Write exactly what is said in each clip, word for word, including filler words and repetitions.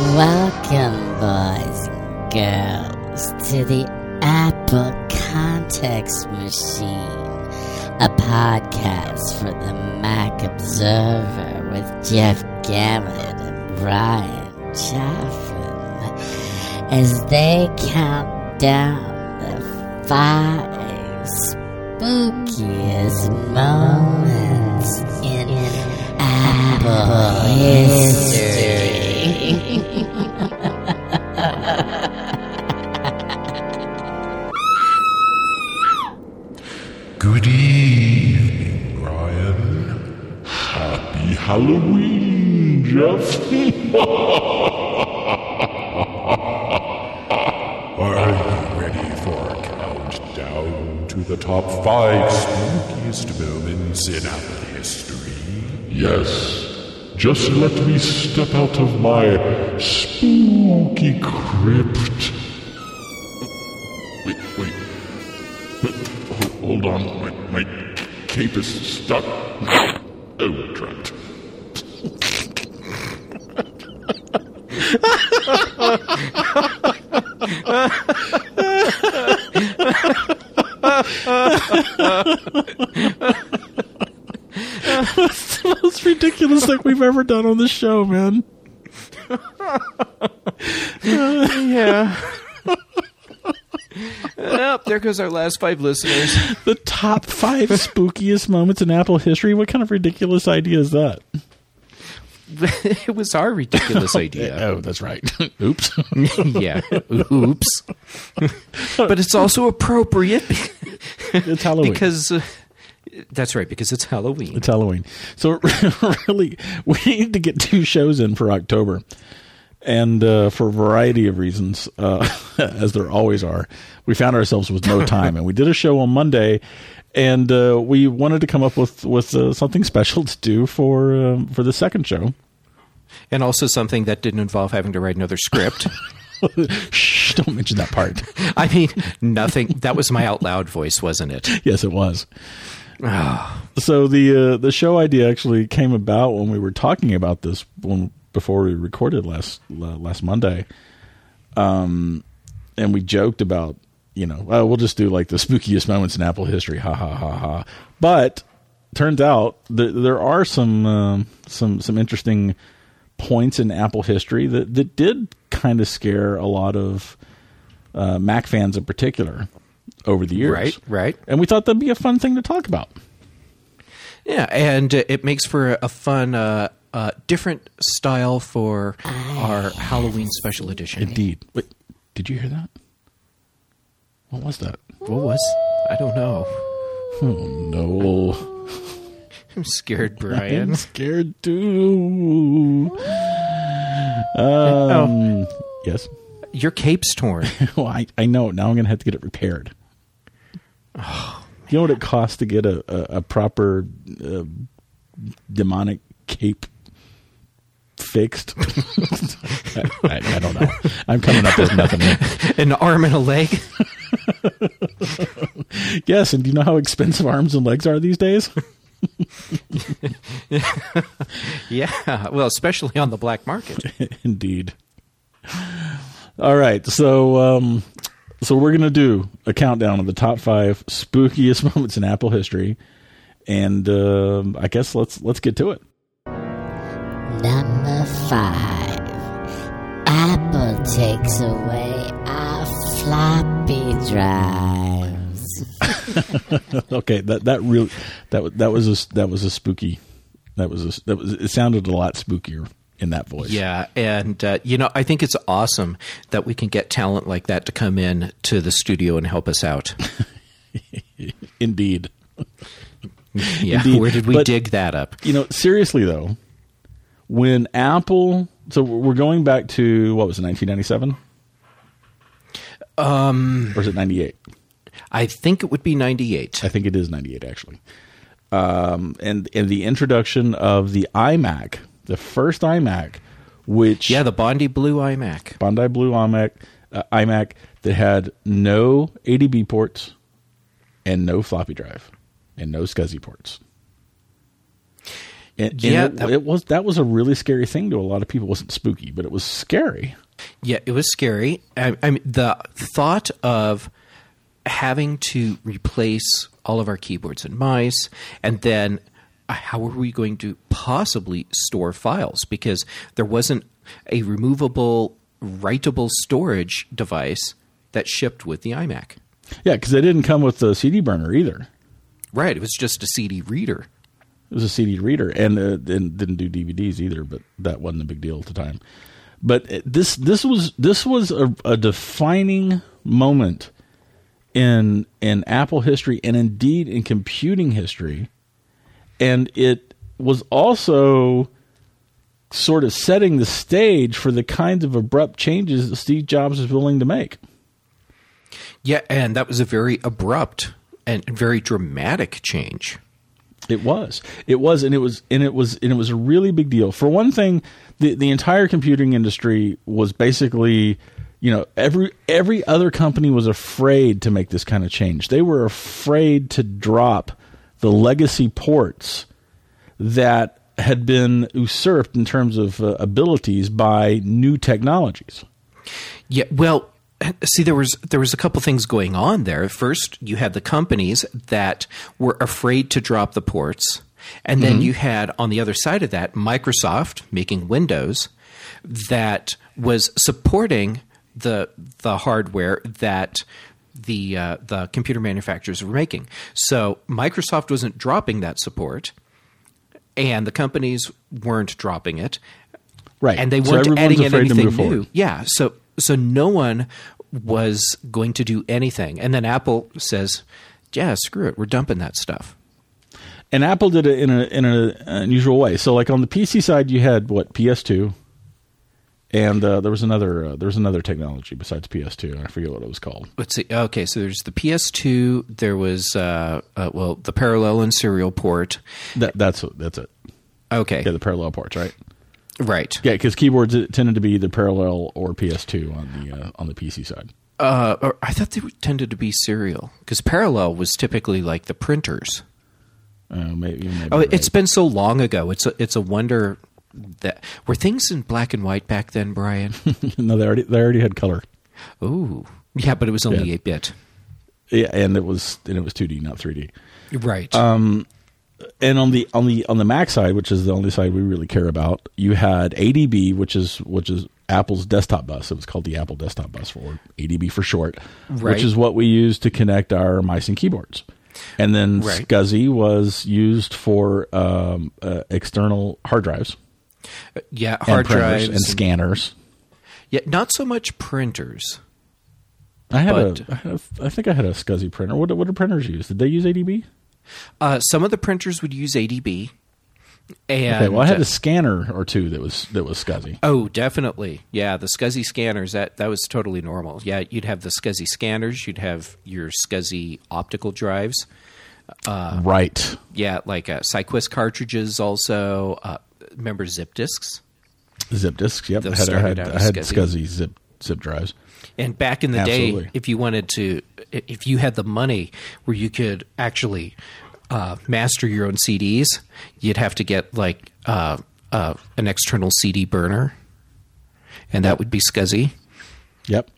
Welcome, boys and girls, to the Apple Context Machine, a podcast for the Mac Observer with Jeff Gammon and Brian Chaffin, as they count down the five spookiest moments in Apple history. Good evening, Brian. Happy Halloween, Jeff. Are you ready for a countdown to the top five spookiest moments in Apple history? Yes. Just let me step out of my spooky crypt. Wait, wait. Hold on, my, my cape is stuck. Oh, drat. That's the most ridiculous thing we've ever done on the show, man. Yeah. Oh, there goes our last five listeners. The top five spookiest moments in Apple history? What kind of ridiculous idea is that? It was our ridiculous idea. Oh, that's right. Oops. Yeah. Oops. But it's also appropriate. It's Halloween. Because... Uh, That's right, because it's Halloween. It's Halloween. So really, we need to get two shows in for October. And uh, for a variety of reasons, uh, as there always are, we found ourselves with no time. And we did a show on Monday, and uh, we wanted to come up with, with uh, something special to do for, um, for the second show. And also something that didn't involve having to write another script. Shh, don't mention that part. I mean, nothing. That was my out loud voice, wasn't it? Yes, it was. So the uh, the show idea actually came about when we were talking about this when before we recorded last uh, last Monday, um, and we joked about you know well, we'll just do like the spookiest moments in Apple history, ha ha ha ha. But turns out th- there are some um, some some interesting points in Apple history that that did kind of scare a lot of uh, Mac fans in particular over the years. Right, right. And we thought that'd be a fun thing to talk about. Yeah, and uh, it makes for a fun, uh, uh, different style for our Halloween special edition. Indeed. Wait, did you hear that? What was that? What was? I don't know. Oh, no. I'm scared, Brian. I'm scared, too. Um, oh. Yes? Your cape's torn. Well, I, I know. Now I'm going to have to get it repaired. Oh, you know what it costs to get a, a, a proper uh, demonic cape fixed? I, I, I don't know. I'm coming up with nothing. An arm and a leg? Yes, and do you know how expensive arms and legs are these days? Yeah, well, especially on the black market. Indeed. All right, so um, so we're going to do a countdown of the top five spookiest moments in Apple history, and uh, I guess let's let's get to it. Number five. Apple takes away our floppy drives. Okay, that that really that that was a that was a spooky. That was a, that was it sounded a lot spookier in that voice. Yeah, and uh, you know, I think it's awesome that we can get talent like that to come in to the studio and help us out. Indeed. Yeah, Indeed. Where did we But, dig that up? You know, seriously though, when Apple, so we're going back to what was it, nineteen ninety-seven? Um, or is it ninety-eight? I think it would be ninety-eight. I think it is ninety-eight actually. Um, and and the introduction of the iMac. The first iMac, which... Yeah, the Bondi Blue iMac. Bondi Blue iMac, uh, iMac that had no A D B ports and no floppy drive and no SCSI ports. And, and Yeah, it, that- it was that was a really scary thing to a lot of people. It wasn't spooky, but it was scary. Yeah, it was scary. I, I mean, the thought of having to replace all of our keyboards and mice, and then how are we going to possibly store files? Because there wasn't a removable, writable storage device that shipped with the iMac. Yeah, because they didn't come with the C D burner either. Right, it was just a C D reader. It was a C D reader, and uh, and didn't do D V Ds either. But that wasn't a big deal at the time. But it- this this was this was a, a defining moment in in Apple history, and indeed in computing history. And it was also sort of setting the stage for the kinds of abrupt changes that Steve Jobs was willing to make. Yeah, and that was a very abrupt and very dramatic change. It was. It was, and it was, and it was, and it was a really big deal. For one thing, the the entire computing industry was basically, you know, every every other company was afraid to make this kind of change. They were afraid to drop the legacy ports that had been usurped in terms of uh, abilities by new technologies. Yeah, well, see, there was there was a couple things going on there. First, you had the companies that were afraid to drop the ports, and then you had on the other side of that Microsoft making Windows that was supporting the the hardware that the uh, the computer manufacturers were making. So Microsoft wasn't dropping that support, and the companies weren't dropping it. Right. And they So weren't everyone's adding in afraid to anything move new. forward. Yeah. So so no one was going to do anything. And then Apple says, yeah, screw it. We're dumping that stuff. And Apple did it in a in an unusual way. So, like on the P C side, you had what P S two, and uh, there was another uh, there was another technology besides P S two. I forget what it was called. Let's see. Okay, so there's the P S two. There was uh, uh, well the parallel and serial port. That that's that's it. Okay, Yeah, the parallel ports, right? right. Yeah, because keyboards tended to be either parallel or P S two on the uh, on the P C side. Uh, or I thought they tended to be serial because parallel was typically like the printers. Uh, maybe, maybe Oh, right. it's been so long ago. It's a, it's a wonder that were things in black and white back then, Brian. no, they already they already had color. Ooh, yeah, but it was only Yeah. eight bit. Yeah, and it was and it was two D, not three D. Right. And on the on the on the Mac side, which is the only side we really care about, you had A D B, which is which is Apple's desktop bus. It was called the Apple Desktop Bus, or A D B for short, Right. which is what we use to connect our mice and keyboards. And then Right. SCSI was used for um, uh, external hard drives, yeah, and hard printers drives and scanners. Yeah, not so much printers. I had But- a, I had a, I think I had a SCSI printer. What what did printers use? Did they use A D B? Uh, some of the printers would use A D B. And, Okay, well I had uh, a scanner or two that was that was SCSI. Oh, definitely. Yeah, the SCSI scanners, that, that was totally normal. Yeah, you'd have the SCSI scanners. You'd have your SCSI optical drives. Right. Yeah, like uh, SyQuest cartridges also. Uh, remember zip disks? Zip disks. Yep, I Those had, I started had, out I as had SCSI. SCSI zip zip drives. And back in the Absolutely. day, if you wanted to, if you had the money where you could actually uh, master your own C Ds, you'd have to get like uh, uh, an external C D burner, and that would be SCSI. Yep.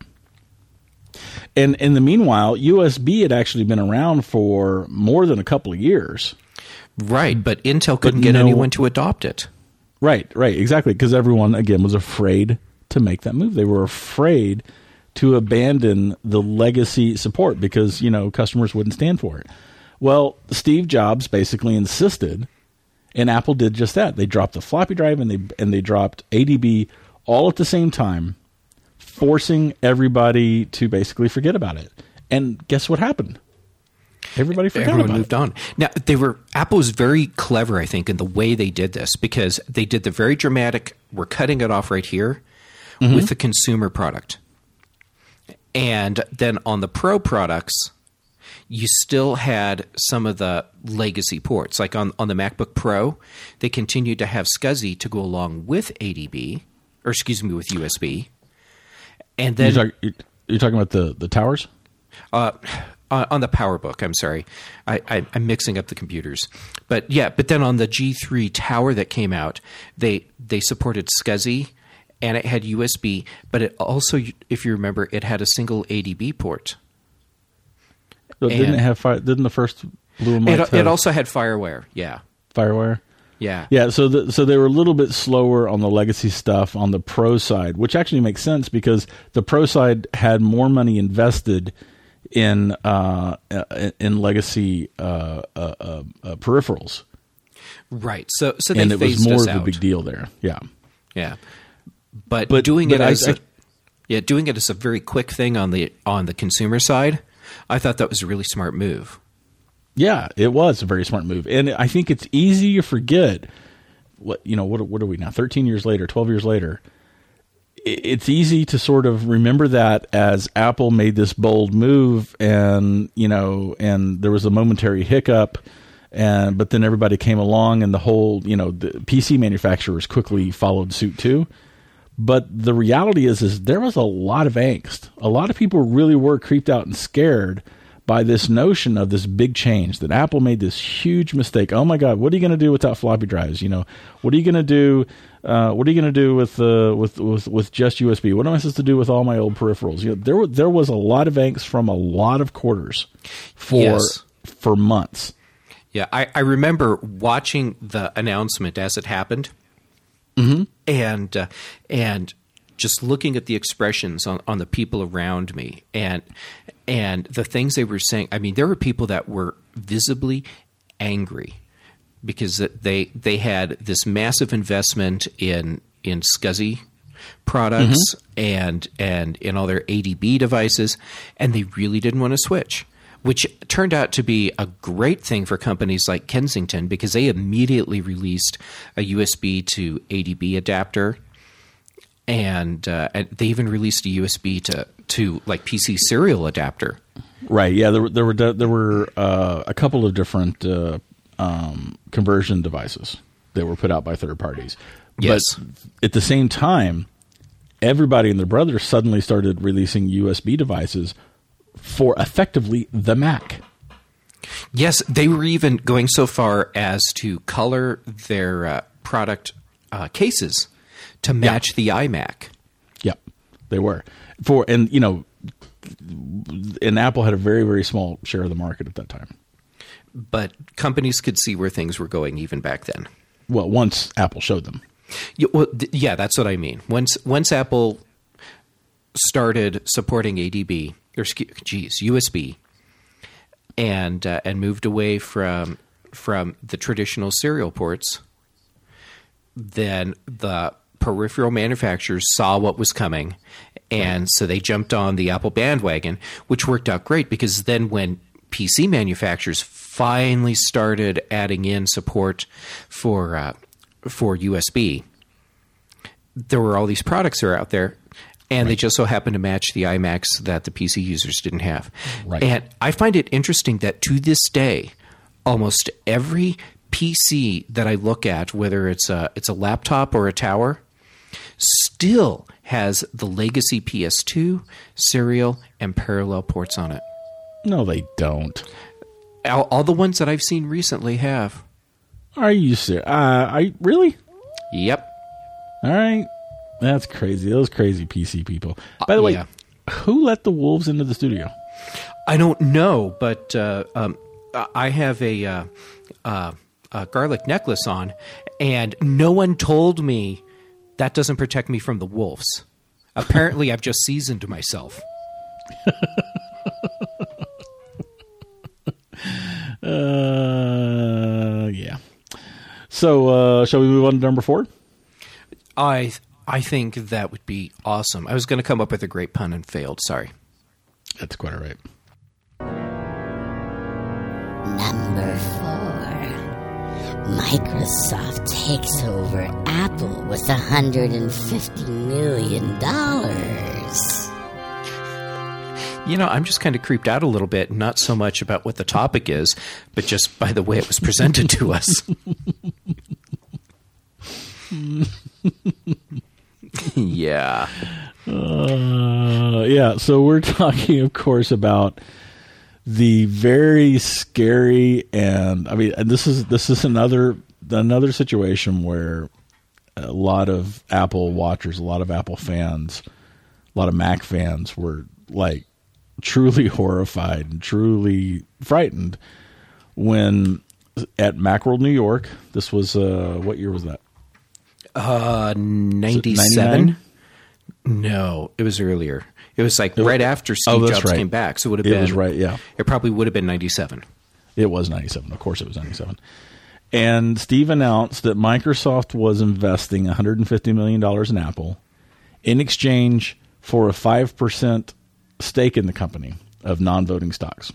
And in the meanwhile, U S B had actually been around for more than a couple of years. Right, but Intel couldn't get no- anyone to adopt it. Right, right, exactly. Because everyone, again, was afraid to make that move. They were afraid to abandon the legacy support because, you know, customers wouldn't stand for it. Well, Steve Jobs basically insisted, and Apple did just that. They dropped the floppy drive and they and they dropped A D B all at the same time, forcing everybody to basically forget about it. And guess what happened? Everybody forgot Everyone about moved it. on. Now they were Apple was very clever, I think, in the way they did this because they did the very dramatic. We're cutting it off right here Mm-hmm. with the consumer product, and then on the Pro products, you still had some of the legacy ports. Like on on the MacBook Pro, they continued to have SCSI to go along with A D B, or excuse me, with U S B, and then You're, talk, you're, you're talking about the, the towers? Uh, uh, on the PowerBook. I'm sorry, I, I, I'm mixing up the computers. But yeah, but then on the G three tower that came out, they they supported SCSI and it had U S B, but it also, if you remember, it had a single A D B port. So didn't And- it have fire? Didn't the first Blue and White It, have it also had FireWire. Yeah, FireWire? yeah, Yeah, so the, so they were a little bit slower on the legacy stuff on the pro side, which actually makes sense because the pro side had more money invested in uh, in legacy uh, uh, uh, uh, peripherals, right. So so they and it was phased more us of a out. big deal there. Yeah, Yeah, but, But- doing but it I- as I- a, yeah, doing it as a very quick thing on the on the consumer side, I thought that was a really smart move. yeah, it was a very smart move, and I think it's easy to forget. What you know? What what are we now? Thirteen years later, twelve years later. It's easy to sort of remember that as Apple made this bold move, and you know, and there was a momentary hiccup, and but then everybody came along, and the whole, you know, the P C manufacturers quickly followed suit too. But the reality is, is there was a lot of angst. A lot of people really were creeped out and scared by this notion of this big change, that Apple made this huge mistake. Oh my God, what are you going to do without floppy drives? You know, what are you going to do? Uh, what are you going to do with, uh, with with with just U S B? What am I supposed to do with all my old peripherals? You know, there were, there was a lot of angst from a lot of quarters for Yes. for months. Yeah, I, I remember watching the announcement as it happened, mm-hmm. and uh, and just looking at the expressions on, on the people around me, and and the things they were saying. I mean, there were people that were visibly angry because they they had this massive investment in in SCSI products and and in all their A D B devices, and they really didn't want to switch, which turned out to be a great thing for companies like Kensington because they immediately released a U S B to A D B adapter, and, uh, and they even released a U S B to to like P C serial adapter. Right. Yeah. There were there were there were uh, a couple of different uh, um, conversion devices that were put out by third parties. Yes. But at the same time, everybody and their brothers suddenly started releasing U S B devices for effectively the Mac. Yes, they were even going so far as to color their uh, product uh, cases to match the iMac. Yep, they were. For and you know, and Apple had a very very small share of the market at that time. But companies could see where things were going even back then. Well, once Apple showed them. Yeah, well, th- yeah, that's what I mean. Once once Apple started supporting A D B, or geez, U S B, and uh, and moved away from from the traditional serial ports, then the peripheral manufacturers saw what was coming, and so they jumped on the Apple bandwagon, which worked out great because then when P C manufacturers finally started adding in support for uh, for U S B, there were all these products that are out there, and they just so happened to match the iMacs that the P C users didn't have. Right. And I find it interesting that to this day, almost every P C that I look at, whether it's a it's a laptop or a tower, still has the legacy P S two, serial, and parallel ports on it. No, they don't. All, all the ones that I've seen recently have. Are you serious? Uh, I really? Yep. All right. That's crazy. Those crazy P C people. By the way, yeah. who let the wolves into the studio? I don't know, but uh, um, I have a, uh, uh, a garlic necklace on, and no one told me that doesn't protect me from the wolves. Apparently, I've just seasoned myself. Uh, yeah. So, uh, shall we move on to number four? I I think that would be awesome. I was going to come up with a great pun and failed. Sorry. That's quite all right. Number four. Microsoft takes over Apple with one hundred fifty million dollars. You know, I'm just kind of creeped out a little bit, not so much about what the topic is, but just by the way it was presented to us. Yeah. Uh, yeah, so we're talking, of course, about the very scary and I mean, and this is this is another another situation where a lot of Apple watchers, a lot of Apple fans, a lot of Mac fans were like truly horrified and truly frightened when at Macworld New York, this was uh, what year was that? Uh, ninety-seven. No, it was earlier. It was like it was, right after Steve oh, Jobs right. came back, so it would have it been. It was right, yeah. It probably would have been ninety-seven. It was ninety-seven. Of course, it was ninety-seven. And Steve announced that Microsoft was investing one hundred fifty million dollars in Apple in exchange for a five percent stake in the company of non-voting stocks.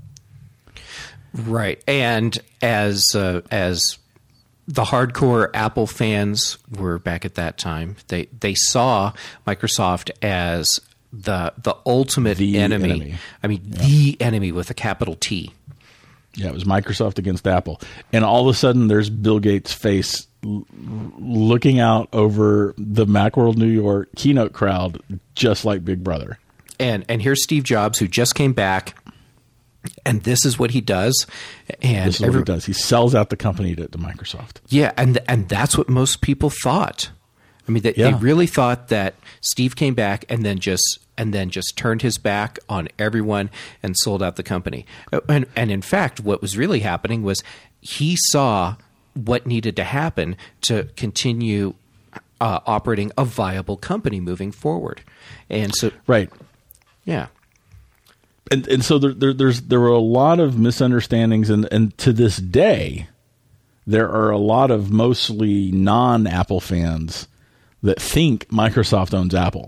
Right, and as uh, as the hardcore Apple fans were back at that time, they they saw Microsoft as the the ultimate the enemy. enemy. I mean, yeah. the enemy with a capital T. Yeah, it was Microsoft against Apple, and all of a sudden, there's Bill Gates' face l- looking out over the Macworld New York keynote crowd, just like Big Brother. And and here's Steve Jobs, who just came back. And this is what he does. And this is every, what he does. He sells out the company to, to Microsoft. Yeah, and and that's what most people thought. I mean, they, yeah. they really thought that Steve came back and then just and then just turned his back on everyone and sold out the company. And and in fact, what was really happening was he saw what needed to happen to continue uh, operating a viable company moving forward. And so, right, yeah. And and so there, there there's there were a lot of misunderstandings, and, and to this day, there are a lot of mostly non-Apple fans that think Microsoft owns Apple.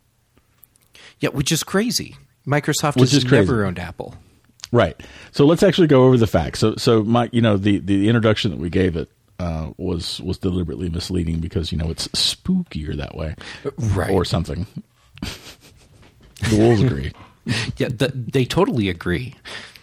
Yeah, which is crazy. Microsoft which has is crazy. never owned Apple. Right. So let's actually go over the facts. So so my you know the, the introduction that we gave it uh, was was deliberately misleading because you know it's spookier that way, right, or something. The wolves agree. Yeah, the, they totally agree.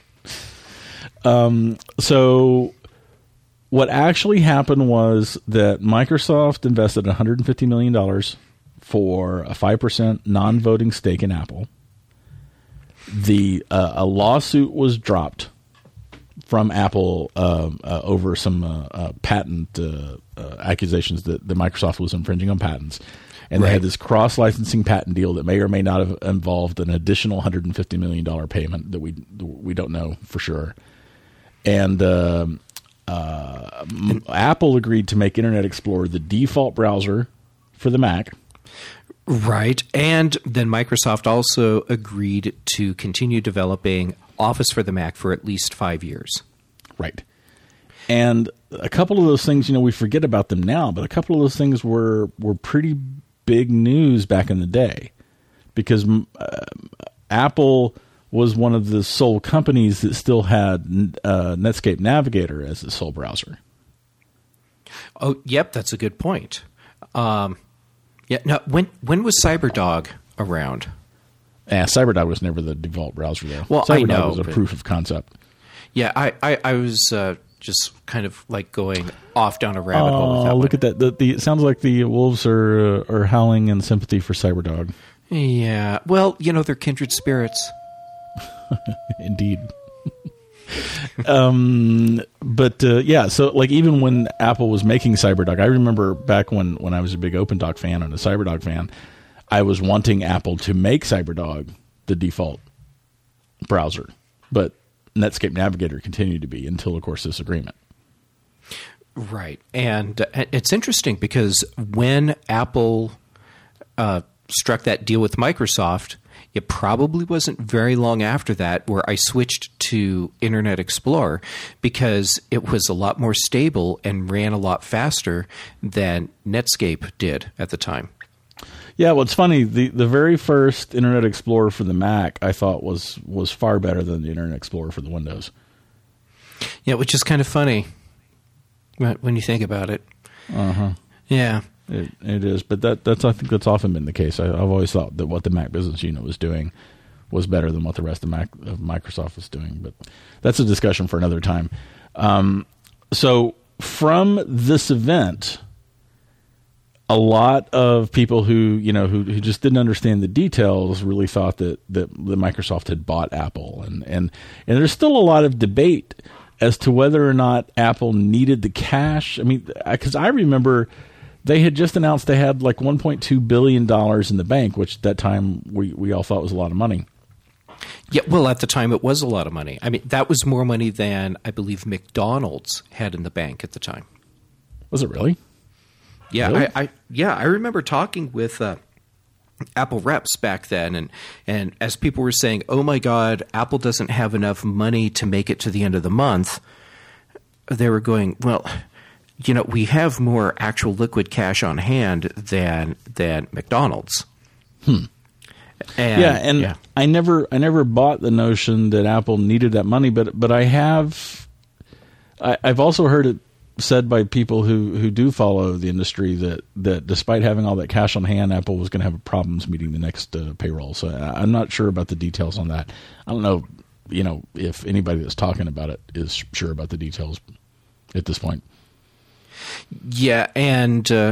Um, so what actually happened was that Microsoft invested one hundred fifty million dollars for a five percent non-voting stake in Apple. The uh, a lawsuit was dropped from Apple uh, uh, over some uh, uh, patent uh, uh, accusations that, that Microsoft was infringing on patents. And right. They had this cross-licensing patent deal that may or may not have involved an additional one hundred fifty million dollars payment that we we don't know for sure. And uh, uh, Apple agreed to make Internet Explorer the default browser for the Mac. Right. And then Microsoft also agreed to continue developing Office for the Mac for at least five years. Right. And a couple of those things, you know, we forget about them now, but a couple of those things were, were pretty big news back in the day because uh, Apple was one of the sole companies that still had uh, Netscape Navigator as the sole browser. Oh, yep, that's a good point. Um, yeah, now when when was CyberDog around? Yeah, CyberDog was never the default browser though. Well, CyberDog I know, was a but, proof of concept. Yeah, I I, I was uh, just kind of like going off down a rabbit hole. With that Oh, look one. at that! The, the, it sounds like the wolves are uh, are howling in sympathy for CyberDog. Yeah, well, you know, they're kindred spirits. Indeed. um, but uh, yeah, so like even when Apple was making CyberDog, I remember back when, when I was a big OpenDoc fan and a CyberDog fan, I was wanting Apple to make CyberDog the default browser, but Netscape Navigator continued to be until, of course, this agreement. Right, and uh, it's interesting because when Apple uh, struck that deal with Microsoft, it probably wasn't very long after that where I switched to Internet Explorer because it was a lot more stable and ran a lot faster than Netscape did at the time. Yeah, well, it's funny. The, the very first Internet Explorer for the Mac, I thought was was far better than the Internet Explorer for the Windows. Yeah, which is kind of funny when you think about it. Uh huh. Yeah. It, it is, but that that's I think that's often been the case. I, I've always thought that what the Mac Business Unit was doing was better than what the rest of, Mac, of Microsoft was doing. But that's a discussion for another time. Um, so from this event, a lot of people who you know who, who just didn't understand the details really thought that that, that Microsoft had bought Apple, and and and there's still a lot of debate as to whether or not Apple needed the cash. I mean, because I remember they had just announced they had like one point two billion dollars in the bank, which at that time we, we all thought was a lot of money. Yeah, well, at the time it was a lot of money. I mean, that was more money than I believe McDonald's had in the bank at the time. Was it really? Yeah, really? I, I yeah I remember talking with uh, Apple reps back then, and and as people were saying, "Oh my God, Apple doesn't have enough money to make it to the end of the month," they were going, "Well, you know, we have more actual liquid cash on hand than than McDonald's." Hmm. And, yeah, and yeah. I never, I never bought the notion that Apple needed that money, but but I have, I, I've also heard it said by people who, who do follow the industry that, that despite having all that cash on hand, Apple was going to have problems meeting the next uh, payroll. So I'm not sure about the details on that. I don't know, you know, if anybody that's talking about it is sure about the details at this point. Yeah, and. Uh,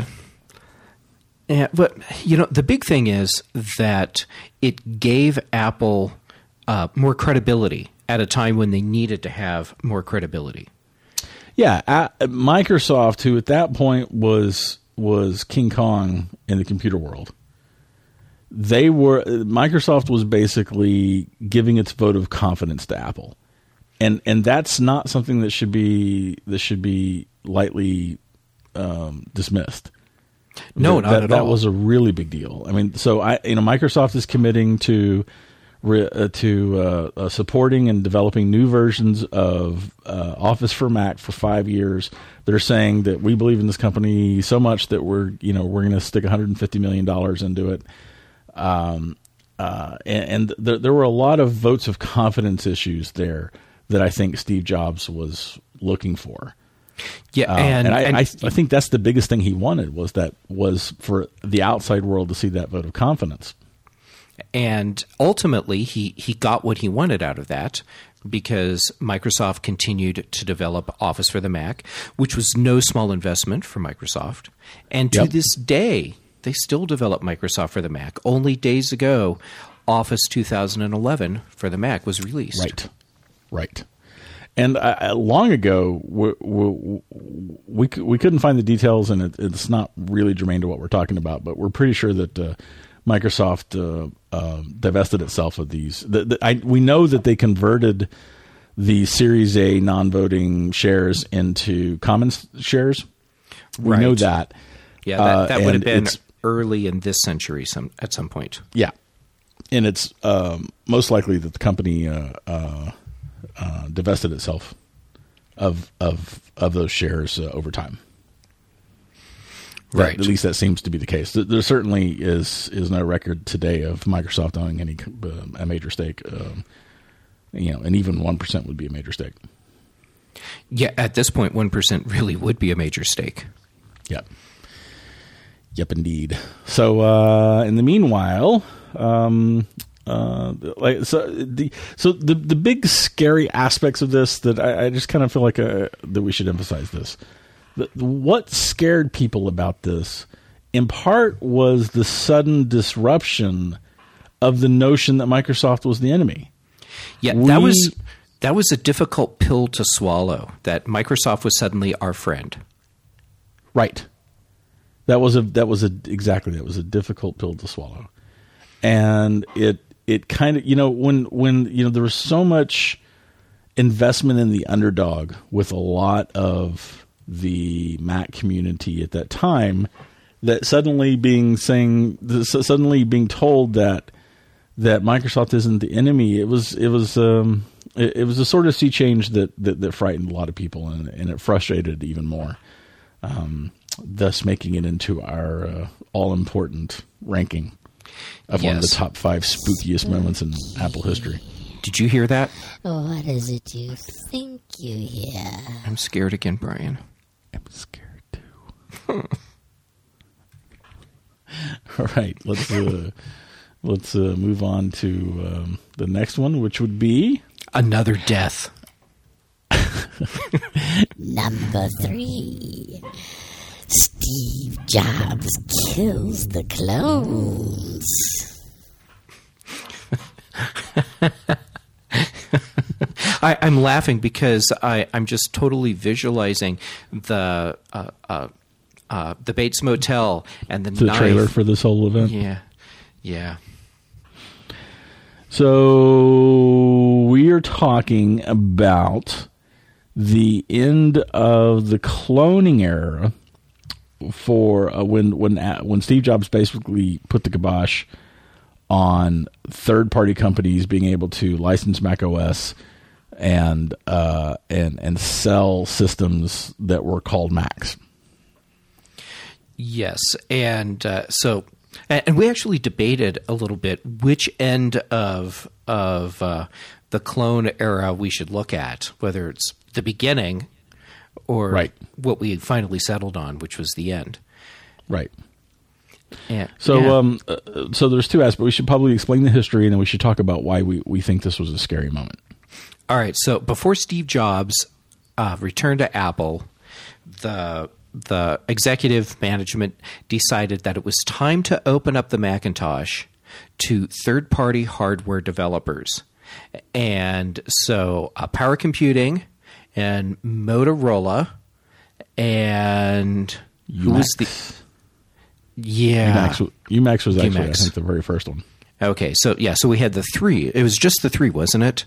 Yeah, but you know, the big thing is that it gave Apple uh, more credibility at a time when they needed to have more credibility. Yeah, uh, Microsoft, who at that point was was King Kong in the computer world, they were Microsoft was basically giving its vote of confidence to Apple, and and that's not something that should be that should be lightly um, dismissed. No, that, not that, at that all. was a really big deal. I mean, so I, you know, Microsoft is committing to re, uh, to uh, uh, supporting and developing new versions of uh, Office for Mac for five years. They're saying that we believe in this company so much that we're, you know, we're going to stick one hundred fifty million dollars into it. Um, uh, and and there, there were a lot of votes of confidence issues there that I think Steve Jobs was looking for. Yeah, Um, and, and, I, and I, I think that's the biggest thing he wanted was that was for the outside world to see that vote of confidence. And ultimately, he, he got what he wanted out of that because Microsoft continued to develop Office for the Mac, which was no small investment for Microsoft. And to Yep. this day, they still develop Microsoft for the Mac. Only days ago, Office two thousand eleven for the Mac was released. Right, right. And uh, long ago, we we, we we couldn't find the details, and it, it's not really germane to what we're talking about. But we're pretty sure that uh, Microsoft uh, uh, divested itself of these. The, the, I, we know that they converted the Series A non-voting shares into common shares. We Right. know that. Yeah, that, that Uh, would have and been it's- early in this century some at some point. Yeah, and it's um, most likely that the company uh, uh, uh, divested itself of of of those shares uh, over time. That- Right. at least that seems to be the case. There, there certainly is is no record today of Microsoft owning any uh, a major stake. Um, you know, and even one percent would be a major stake. Yeah, at this point, one percent really would be a major stake. Yep. Yep, indeed. So, uh, in the meanwhile, um, uh, like so, the so the the big scary aspects of this that I, I just kind of feel like uh, that we should emphasize this. The, what scared people about this, in part, was the sudden disruption of the notion that Microsoft was the enemy. Yeah, We- that was that was a difficult pill to swallow. That Microsoft was suddenly our friend. Right. That was a that was a exactly that was a difficult pill to swallow, and it it kind of you know when when you know there was so much investment in the underdog with a lot of the Mac community at that time, that suddenly being saying suddenly being told that that Microsoft isn't the enemy, it was it was um, it, it was a sort of sea change that, that that frightened a lot of people, and and it frustrated even more. Um, thus making it into our uh, all-important ranking of one of the Yes. top five spookiest moments in Apple history. Did you hear that? What is it you think you hear? I'm scared again, Brian. I'm scared too. All right, let's uh, let's uh, move on to um, the next one, which would be Another death. Number three. Steve Steve Jobs kills the clones. I, I'm laughing because I, I'm just totally visualizing the uh, uh, uh, the Bates Motel and the, The knife. trailer for this whole event. Yeah, yeah. So we are talking about the end of the cloning era for uh, when when uh, when Steve Jobs basically put the kibosh on third-party companies being able to license Mac O S and uh, and and sell systems that were called Macs. Yes, and uh, so, and we actually debated a little bit which end of of uh, the clone era we should look at, whether it's the beginning or Right. what we finally settled on, which was the end. Right. And, So, yeah. um, uh, so there's two aspects. We should probably explain the history, and then we should talk about why we, we think this was a scary moment. All right. So before Steve Jobs uh, returned to Apple, the the executive management decided that it was time to open up the Macintosh to third-party hardware developers, and so uh, Power Computing and Motorola and who was the yeah Emacs, Emacs was actually, Emacs. I think, the very first one. okay so yeah so we had the three. It was just the three, wasn't it?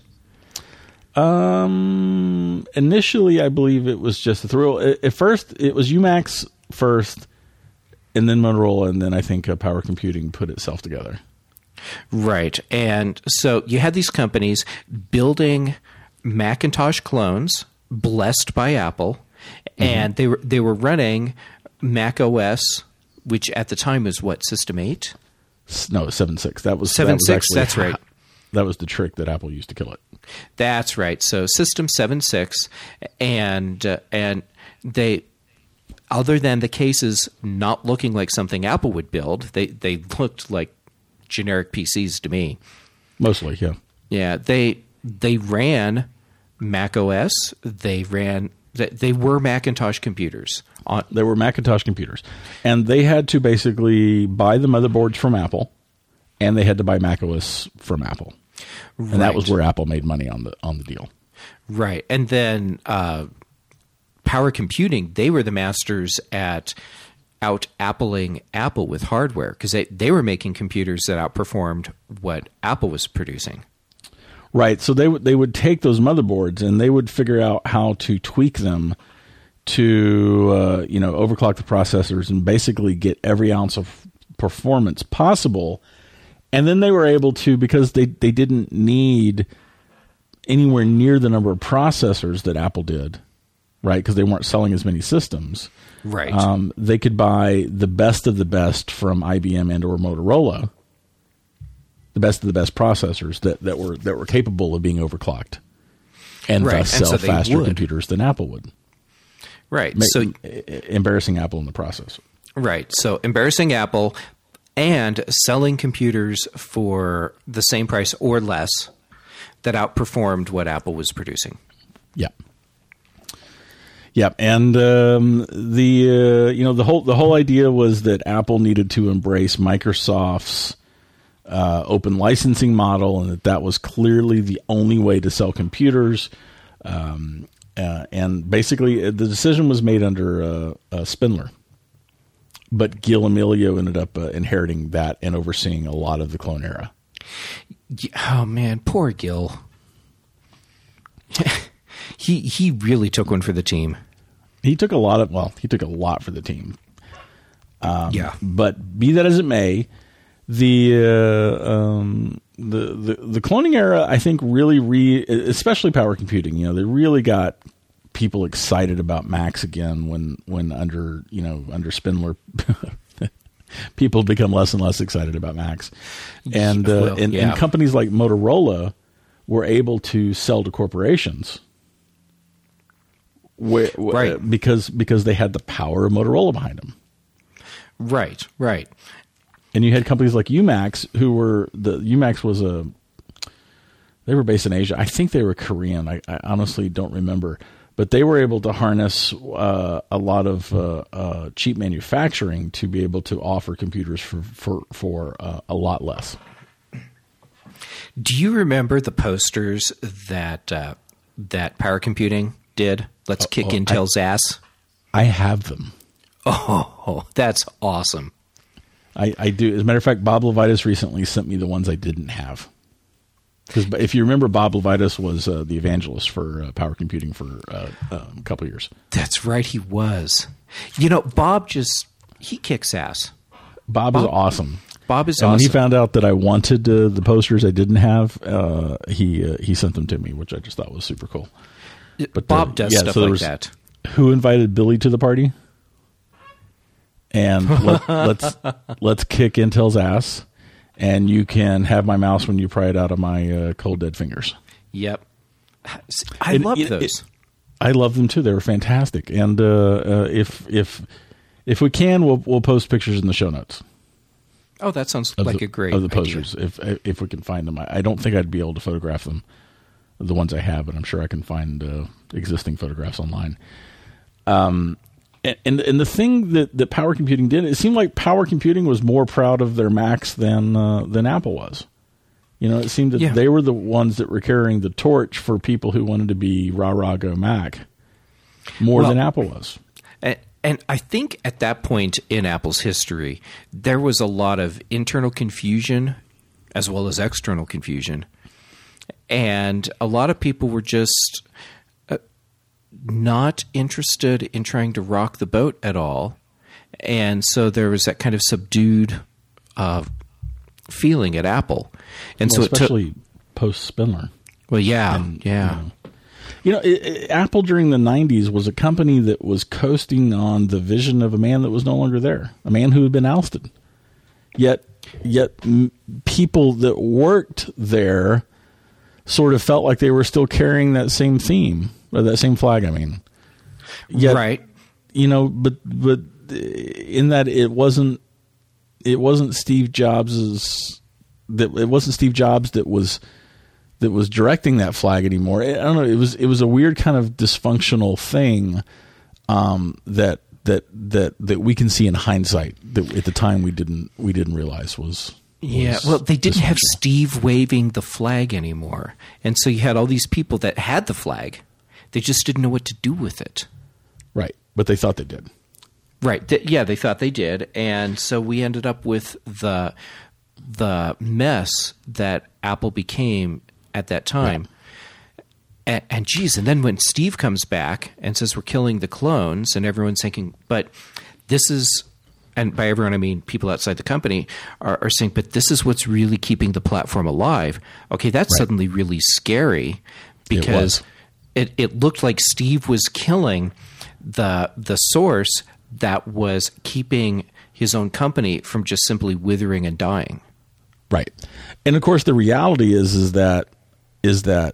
Um, initially, I believe it was just the thrill. At at first, it was Emacs first, and then Motorola, and then I think uh, Power Computing put itself together. Right. And so you had these companies building Macintosh clones blessed by Apple, and they were they were running Mac O S, which at the time was what, System eight? S- No, seven six. That was seven that was six, actually- that's right. That was the trick that Apple used to kill it. That's right. So System seven six, and uh, and they, other than the cases not looking like something Apple would build, they they looked like generic P Cs to me. Mostly, yeah. Yeah, they they ran Mac O S. They ran they, they were Macintosh computers. On, They were Macintosh computers, and they had to basically buy the motherboards from Apple, and they had to buy Mac O S from Apple, and that was Right. where Apple made money on the on the deal. Right. And then uh, Power Computing, they were the masters at out Appling Apple with hardware, because they, they were making computers that outperformed what Apple was producing. Right. So they would they would take those motherboards and they would figure out how to tweak them to uh, you know overclock the processors and basically get every ounce of performance possible. And then they were able to, because they, they didn't need anywhere near the number of processors that Apple did, right? Because they weren't selling as many systems. Right. Um, they could buy the best of the best from I B M and or Motorola, the best of the best processors that, that were that were capable of being overclocked, and Right. thus And sell so they faster would. computers than Apple would. right. Ma- So e- embarrassing Apple in the process. right. So embarrassing Apple and selling computers for the same price or less that outperformed what Apple was producing. Yeah. Yep, and um, the uh, you know the whole the whole idea was that Apple needed to embrace Microsoft's uh, open licensing model, and that that was clearly the only way to sell computers. Um, uh, and basically, uh, the decision was made under uh, uh, Spindler, but Gil Amelio ended up uh, inheriting that and overseeing a lot of the clone era. Yeah, oh man, poor Gil. he he really took one for the team. He took a lot of well, he took a lot for the team. Um, Yeah. But be that as it may, the uh, um, the, the the cloning era, I think, really re, especially power computing. You know, they really got people excited about Macs again when when under you know under Spindler. People become less and less excited about Macs, and uh, Well, and, yeah. and companies like Motorola were able to sell to corporations, where, Right. uh, because because they had the power of Motorola behind them. Right, right. And you had companies like Umax, who were the Umax was a they were based in Asia. I think they were Korean. I, I honestly don't remember, But they were able to harness uh, a lot of uh, uh, cheap manufacturing to be able to offer computers for for for uh, a lot less. Do you remember the posters that uh, that Power Computing did? Let's kick oh, Intel's I, ass. I have them. Oh, that's awesome. I, I do. As a matter of fact, Bob Levitas recently sent me the ones I didn't have. Because if you remember, Bob Levitas was uh, the evangelist for uh, Power Computing for uh, um, a couple of years. That's right, he was. You know, Bob just, he kicks ass. Bob, Bob is awesome. Bob is and awesome. When he found out that I wanted uh, the posters I didn't have, uh, he uh, he sent them to me, which I just thought was super cool. But Bob uh, does yeah, stuff so like that. Who invited Billy to the party? And let, let's let's kick Intel's ass, and you can have my mouse when you pry it out of my uh, cold dead fingers. Yep, I it, love it, those. It, I love them too. They were fantastic. And uh, uh, if if if we can, we'll we'll post pictures in the show notes. Oh, that sounds like the, a great of the idea. posters. If if we can find them, I, I don't think I'd be able to photograph them, the ones I have, but I'm sure I can find uh, existing photographs online. Um. And and the thing that, that Power Computing did, it seemed like Power Computing was more proud of their Macs than uh, than Apple was. You know, it seemed that yeah. they were the ones that were carrying the torch for people who wanted to be rah rah go Mac more well, than Apple was. And, and I think at that point in Apple's history, there was a lot of internal confusion as well as external confusion, and a lot of people were just not interested in trying to rock the boat at all. And so there was that kind of subdued uh, feeling at Apple. And well, so especially it took, post Spindler. Well, yeah, and, yeah. You know, you know it, it, Apple during the nineties was a company that was coasting on the vision of a man that was no longer there, a man who had been ousted. Yet, yet m- people that worked there sort of felt like they were still carrying that same theme. Or that same flag, I mean. Yet, right. You know, but but in that it wasn't it wasn't Steve Jobs's that it wasn't Steve Jobs that was that was directing that flag anymore. I don't know. It was it was a weird kind of dysfunctional thing um, that that that that we can see in hindsight that at the time we didn't we didn't realize was. Yeah, well, they didn't have Steve waving the flag anymore, and so you had all these people that had the flag. They just didn't know what to do with it. Right. But they thought they did. Right. Th- yeah, they thought they did. And so we ended up with the the mess that Apple became at that time. Right. And, and geez, and then when Steve comes back and says we're killing the clones, and everyone's thinking, but this is, and by everyone I mean people outside the company, are, are saying, but this is what's really keeping the platform alive. Okay, that's right. Suddenly really scary because It, it looked like Steve was killing the the source that was keeping his own company from just simply withering and dying. Right. And of course the reality is is that is that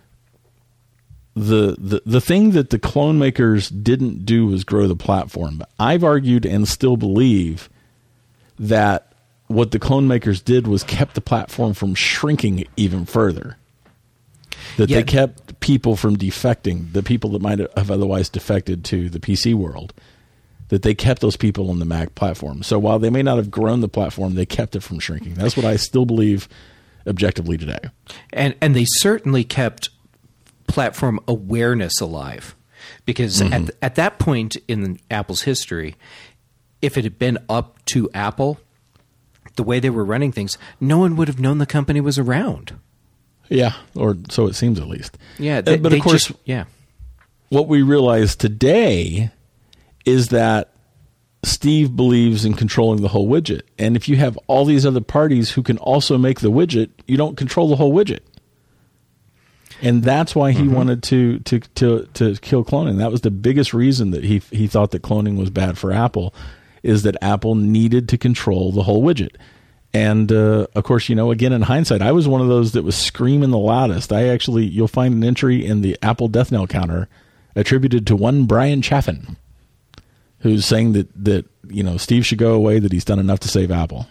the the the thing that the clone makers didn't do was grow the platform. I've argued and still believe that what the clone makers did was kept the platform from shrinking even further. That yeah. they kept people from defecting, the people that might have otherwise defected to the P C world, that they kept those people on the Mac platform. So while they may not have grown the platform, they kept it from shrinking. That's what I still believe objectively today. And and they certainly kept platform awareness alive. Because mm-hmm. at, at that point in Apple's history, if it had been up to Apple, the way they were running things, no one would have known the company was around. Yeah, or so it seems at least. Yeah, they, uh, but they of course, just, yeah. what we realize today is that Steve believes in controlling the whole widget. And if you have all these other parties who can also make the widget, you don't control the whole widget. And that's why he mm-hmm. wanted to, to to to kill cloning. That was the biggest reason that he he thought that cloning was bad for Apple, is that Apple needed to control the whole widget. And, uh, of course, you know, again, in hindsight, I was one of those that was screaming the loudest. I actually, you'll find an entry in the Apple Death Knell counter attributed to one Brian Chaffin, who's saying that, that, you know, Steve should go away, that he's done enough to save Apple.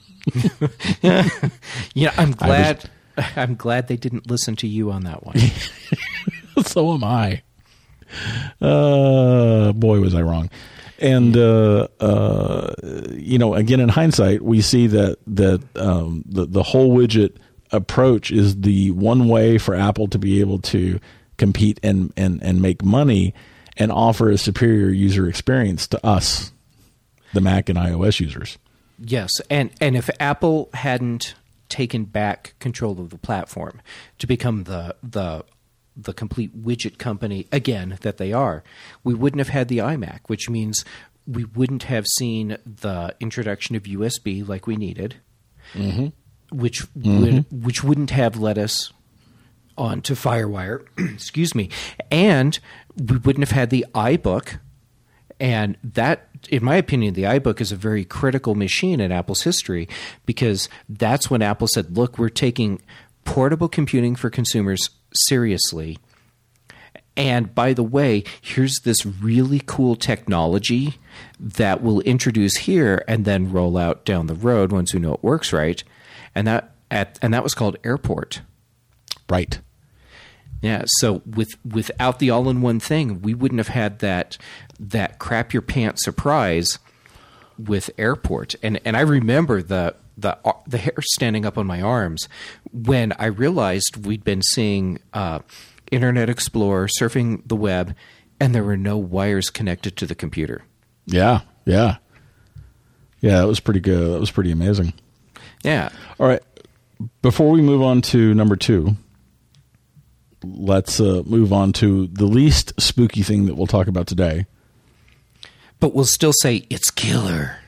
Yeah, I'm glad, was, I'm glad they didn't listen to you on that one. So am I. uh, boy, was I wrong. And uh, uh, you know, again, in hindsight, we see that that um, the the whole widget approach is the one way for Apple to be able to compete and and and make money and offer a superior user experience to us, the Mac and iOS users. Yes, and and if Apple hadn't taken back control of the platform to become the the the complete widget company again that they are, we wouldn't have had the iMac, which means we wouldn't have seen the introduction of U S B like we needed, mm-hmm. which mm-hmm. would which wouldn't have led us on to FireWire, excuse me, and we wouldn't have had the iBook, and that, in my opinion, the iBook is a very critical machine in Apple's history, because that's when Apple said, look, we're taking portable computing for consumers seriously. And by the way, here's this really cool technology that we'll introduce here and then roll out down the road once we know it works right. And that at, and that was called Airport. Right. Yeah. So with without the all-in-one thing, we wouldn't have had that that crap your pants surprise with Airport. And and I remember the the the hair standing up on my arms when I realized we'd been seeing uh, Internet Explorer, surfing the web, and there were no wires connected to the computer. Yeah, yeah, yeah. That was pretty good. That was pretty amazing. Yeah. All right. Before we move on to number two, let's uh, move on to the least spooky thing that we'll talk about today. But we'll still say it's killer.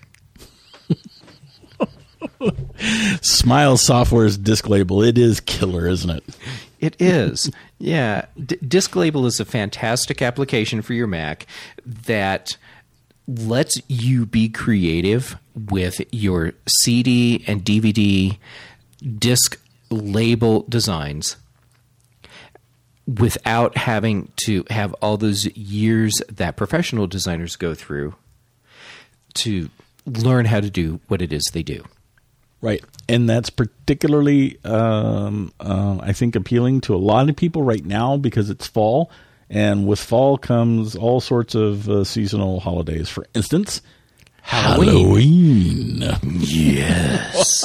Smile Software's disk label. It is killer, isn't it? It is. Yeah. D- disk label is a fantastic application for your Mac that lets you be creative with your C D and D V D disk label designs without having to have all those years that professional designers go through to learn how to do what it is they do. Right. And that's particularly, um, uh, I think, appealing to a lot of people right now because it's fall. And with fall comes all sorts of uh, seasonal holidays. For instance, Halloween. Halloween. Yes.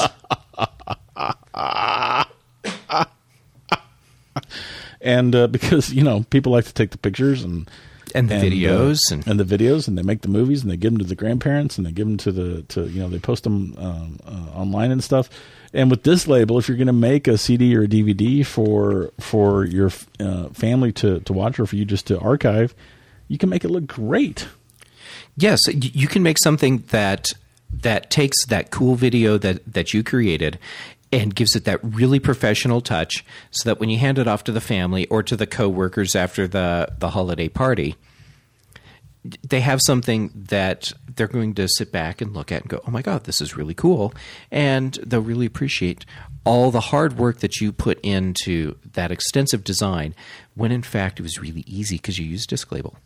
And uh, because, you know, people like to take the pictures and and the and, videos uh, and, and the videos, and they make the movies and they give them to the grandparents and they give them to the to you know they post them um, uh, online and stuff. And with this label, if you're going to make a C D or a D V D for for your uh, family to to watch or for you just to archive, you can make it look great. Yes, you can make something that that takes that cool video that that you created and gives it that really professional touch so that when you hand it off to the family or to the coworkers after the, the holiday party, they have something that they're going to sit back and look at and go, oh my God, this is really cool. And they'll really appreciate all the hard work that you put into that extensive design when in fact it was really easy because you used disk label.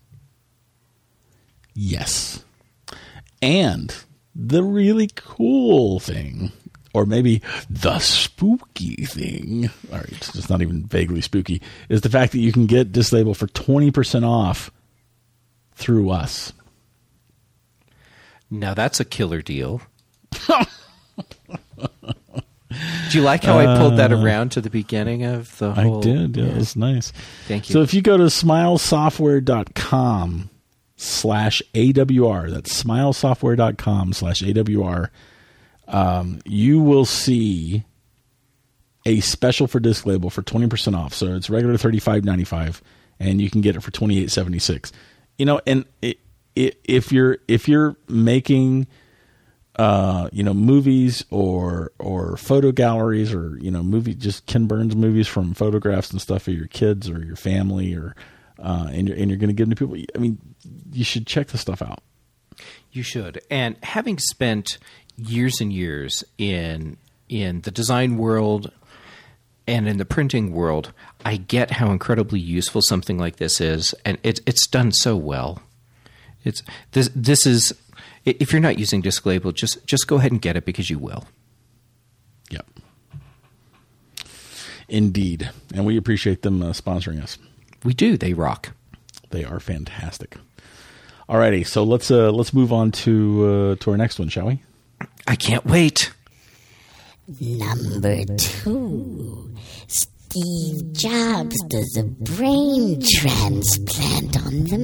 Yes. And the really cool thing, or maybe the spooky thing, all right, it's just not even vaguely spooky, is the fact that you can get disk label for twenty percent off through us. Now that's a killer deal. Do you like how I pulled that around to the beginning of the whole... I did. Yeah, yeah. It was nice. Thank you. So if you go to smilesoftware.com slash AWR, that's smilesoftware.com slash AWR, Um, you will see a special for disk label for twenty percent off. So it's regular thirty-five ninety-five, and you can get it for twenty-eight seventy-six. You know, and it, it, if you're if you're making, uh, you know, movies or or photo galleries or you know, movie just Ken Burns movies from photographs and stuff for your kids or your family or uh, and you're and you're going to give them to people. I mean, you should check the stuff out. You should. And having spent years and years in in the design world and in the printing world, I get how incredibly useful something like this is, and it's it's done so well. It's this this is if you're not using disk label, just just go ahead and get it because you will. Yep. Indeed, and we appreciate them uh, sponsoring us. We do. They rock. They are fantastic. Alrighty, so let's uh, let's move on to uh, to our next one, shall we? I can't wait. Number two. Steve Jobs does a brain transplant on the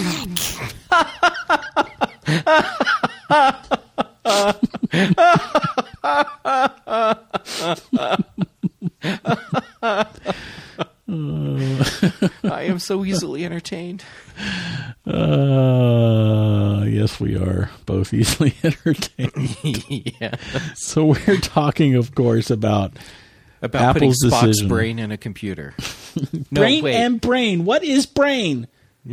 I am so easily entertained. Uh, yes, we are both easily entertained. Yeah. So we're talking, of course, about About Apple's putting Spock's decision. brain in a computer. No, brain wait. and brain. What is brain?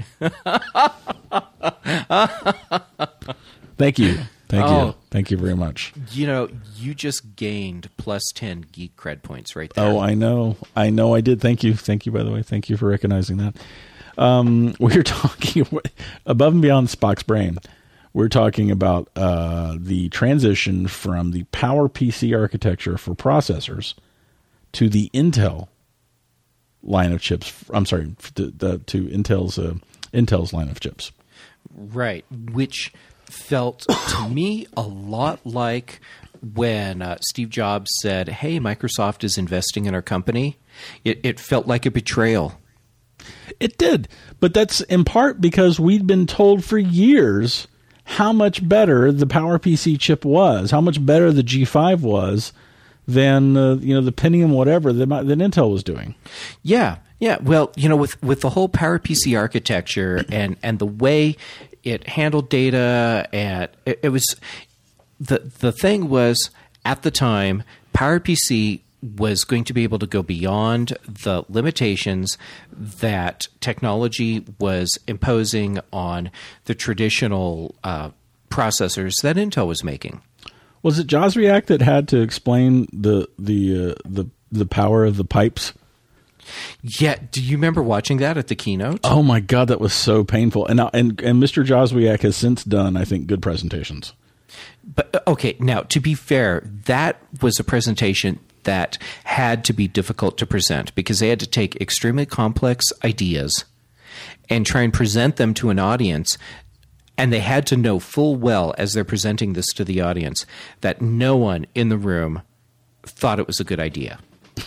Thank you. Thank Oh. you. Thank you very much. You know, you just gained plus ten geek cred points right there. Oh, I know. I know I did. Thank you. Thank you, by the way. Thank you for recognizing that. Um, we're talking above and beyond Spock's brain. We're talking about uh, the transition from the PowerPC architecture for processors to the Intel line of chips. I'm sorry, to, the, to Intel's uh, Intel's line of chips. Right, which felt to me a lot like when uh, Steve Jobs said, hey, Microsoft is investing in our company. It, it felt like a betrayal. It did, but that's in part because we'd been told for years how much better the PowerPC chip was, how much better the G five was than uh, you know the Pentium whatever that, that Intel was doing. Yeah, yeah. Well, you know, with with the whole PowerPC architecture and and the way it handled data, and it, it was the the thing was at the time PowerPC was going to be able to go beyond the limitations that technology was imposing on the traditional uh, processors that Intel was making. Was it Josriak that had to explain the the uh, the the power of the pipes? Yeah, do you remember watching that at the keynote? Oh my God, that was so painful. And now, and and Mister Joswiak has since done, I think, good presentations. But okay, now to be fair, that was a presentation that had to be difficult to present because they had to take extremely complex ideas and try and present them to an audience. And they had to know full well as they're presenting this to the audience that no one in the room thought it was a good idea.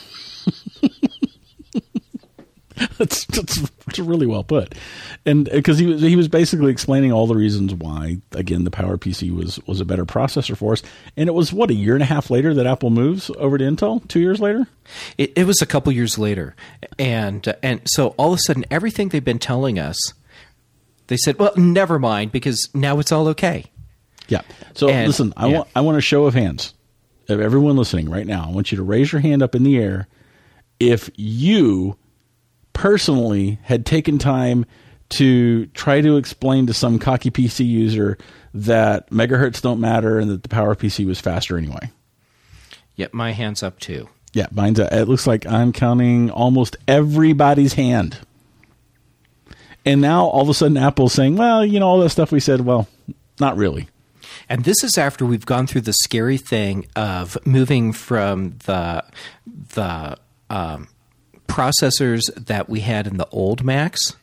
That's, that's, that's really well put, and because he was he was basically explaining all the reasons why, again, the PowerPC was was a better processor for us. And it was what, a year and a half later that Apple moves over to Intel. Two years later, it, it was a couple years later, and uh, and so all of a sudden, everything they've been telling us, they said, "Well, never mind, because now it's all okay." Yeah. So And- listen, I yeah. want I want a show of hands of everyone listening right now. I want you to raise your hand up in the air if you personally had taken time to try to explain to some cocky P C user that megahertz don't matter and that the PowerPC was faster anyway. Yep, my hand's up too. Yeah, mine's a, it looks like I'm counting almost everybody's hand. And now all of a sudden Apple's saying, well, you know, all that stuff we said, well, not really. And this is after we've gone through the scary thing of moving from the the um, processors that we had in the old Macs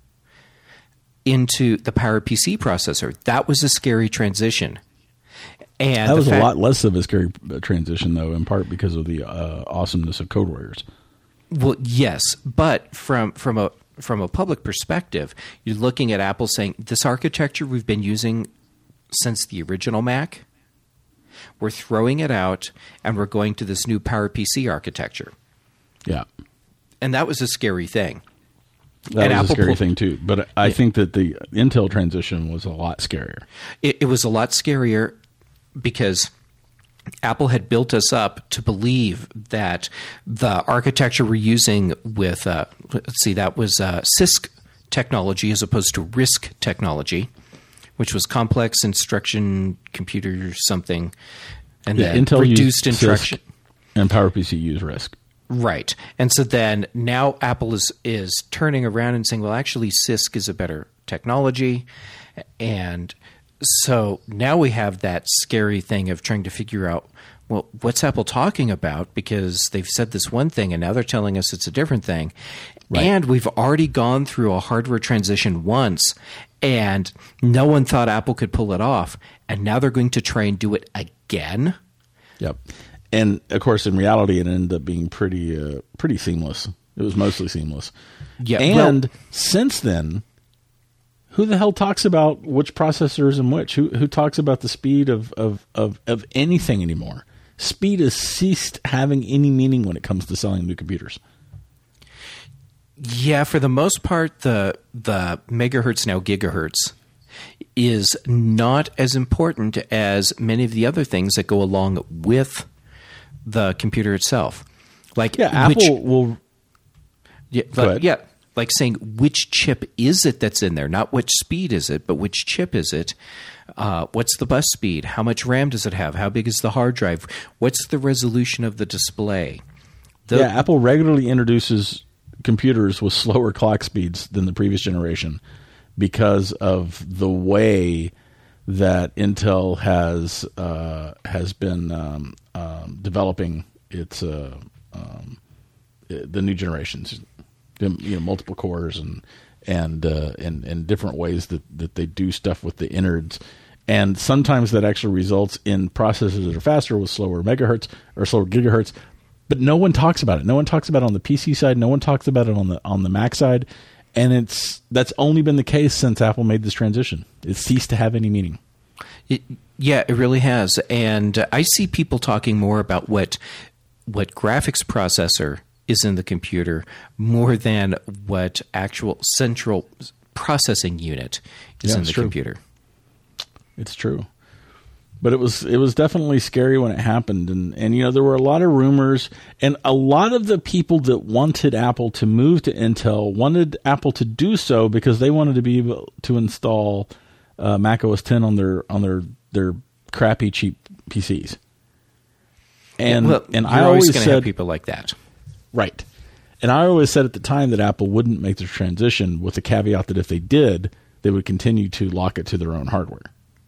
into the PowerPC processor. That was a scary transition. And That was the a fact- lot less of a scary transition, though, in part because of the uh, awesomeness of Code Warriors. Well, yes, but from from a from a public perspective, you're looking at Apple saying this architecture we've been using since the original Mac, we're throwing it out and we're going to this new PowerPC architecture. Yeah. And that was a scary thing. That And was Apple a scary pulled- thing, too. But I think that the Intel transition was a lot scarier. It, it was a lot scarier because Apple had built us up to believe that the architecture we're using with, uh, let's see, that was uh, C I S C technology as opposed to RISC technology, which was complex instruction computer something, and Yeah, then Intel reduced used instruction. C I S C and PowerPC used RISC. Right. And so then now Apple is, is turning around and saying, well, actually, C I S C is a better technology. And so now we have that scary thing of trying to figure out well, what's Apple talking about? Because they've said this one thing and now they're telling us it's a different thing. Right. And we've already gone through a hardware transition once and no one thought Apple could pull it off. And now they're going to try and do it again. Yep. And of course, in reality, it ended up being pretty, uh, pretty seamless. It was mostly seamless. Yeah. And well, since then, who the hell talks about which processors and which? Who who talks about the speed of, of, of, of anything anymore? Speed has ceased having any meaning when it comes to selling new computers. Yeah, for the most part, the the megahertz, now gigahertz, is not as important as many of the other things that go along with the computer itself. Like yeah, which, Apple will. Yeah, like, yeah, like saying which chip is it that's in there, not which speed is it, but which chip is it? Uh, what's the bus speed? How much RAM does it have? How big is the hard drive? What's the resolution of the display? The, yeah, Apple regularly introduces computers with slower clock speeds than the previous generation because of the way that Intel has uh, has been um, um, developing its uh, um, the new generations. You know, multiple cores and and uh, and and different ways that, that they do stuff with the innards, and sometimes that actually results in processors that are faster with slower megahertz or slower gigahertz. But no one talks about it. No one talks about it on the P C side. No one talks about it on the on the Mac side, and it's that's only been the case since Apple made this transition. It ceased to have any meaning. It, yeah, it really has, and uh, I see people talking more about what what graphics processor is in the computer more than what actual central processing unit is yeah, in the true. computer. It's true. But it was it was definitely scary when it happened. And, and, you know, there were a lot of rumors. And a lot of the people that wanted Apple to move to Intel wanted Apple to do so because they wanted to be able to install uh, Mac O S ten on their on their, their crappy, cheap P Cs. And, well, and you're I always always going to said, have people like that. Right. And I always said at the time that Apple wouldn't make the transition with the caveat that if they did, they would continue to lock it to their own hardware.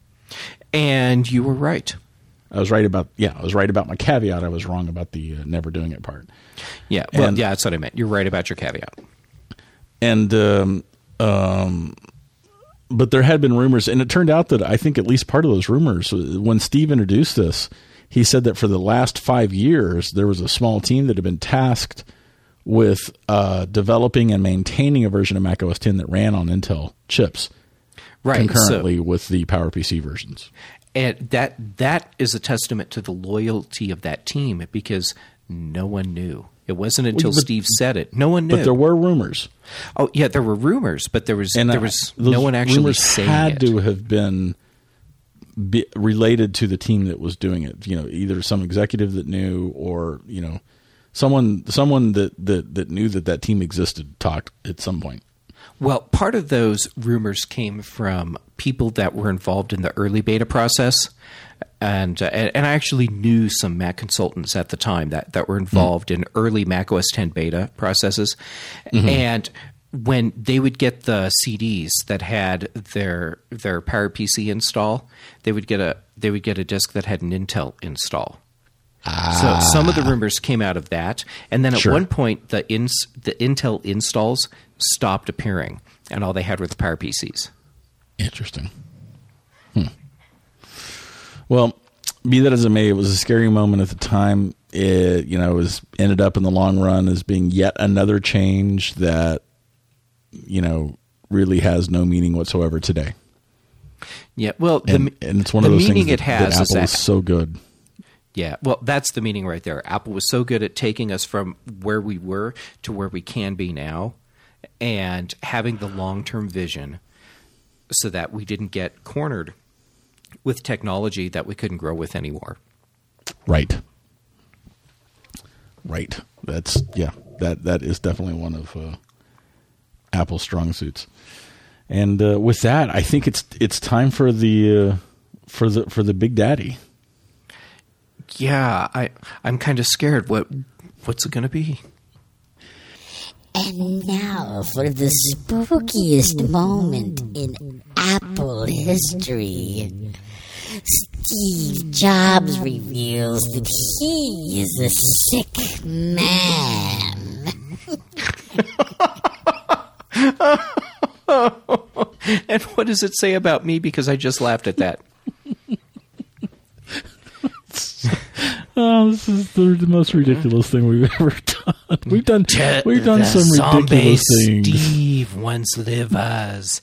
And you were right. I was right about, yeah, I was right about my caveat. I was wrong about the uh, never doing it part. Yeah, well, and, yeah, that's what I meant. You're right about your caveat. And, um, um, but there had been rumors, and it turned out that I think at least part of those rumors, when Steve introduced this, he said that for the last five years, there was a small team that had been tasked with uh, developing and maintaining a version of Mac O S ten that ran on Intel chips, right, concurrently so, with the PowerPC versions. And that that is a testament to the loyalty of that team because no one knew. It wasn't until well, but, Steve said it. No one knew. But there were rumors. Oh, yeah, there were rumors, but there was and there uh, was no one actually rumors saying had it. to have been be related to the team that was doing it. You know, either some executive that knew, or you know, someone someone that that, that knew that that team existed talked at some point. Well, part of those rumors came from people that were involved in the early beta process, and uh, and I actually knew some Mac consultants at the time that, that were involved mm-hmm. in early Mac O S ten beta processes, mm-hmm. and when they would get the C Ds that had their their PowerPC install, they would get a they would get a disk that had an Intel install. Ah. So some of the rumors came out of that, and then at sure. one point the ins, the Intel installs stopped appearing, and all they had were the PowerPCs. Interesting. Hmm. Well, be that as it may, it was a scary moment at the time. It, you know, it was ended up in the long run as being yet another change that, you know, really has no meaning whatsoever today. Yeah, well, the, and, and it's one the of those meaning things it that, has that Apple is that, is so good. Yeah, well, that's the meaning right there. Apple was so good at taking us from where we were to where we can be now, and having the long-term vision so that we didn't get cornered with technology that we couldn't grow with anymore. Right. Right. That's yeah. That that is definitely one of uh, Apple's strong suits. And uh, with that, I think it's it's time for the uh, for the for the Big Daddy. Yeah, I I'm kind of scared. What what's it going to be? And now for the spookiest moment in Apple history. Steve Jobs reveals that he is a sick man. And what does it say about me? Because I just laughed at that. Oh, this is the, the most ridiculous thing we've ever done. We've done Ted, we've done some ridiculous things. Steve once live as.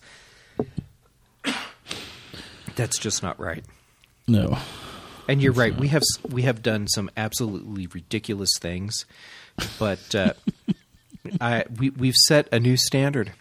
That's just not right. No. And you're right. We have we have done some absolutely ridiculous things, but uh, I we we've set a new standard.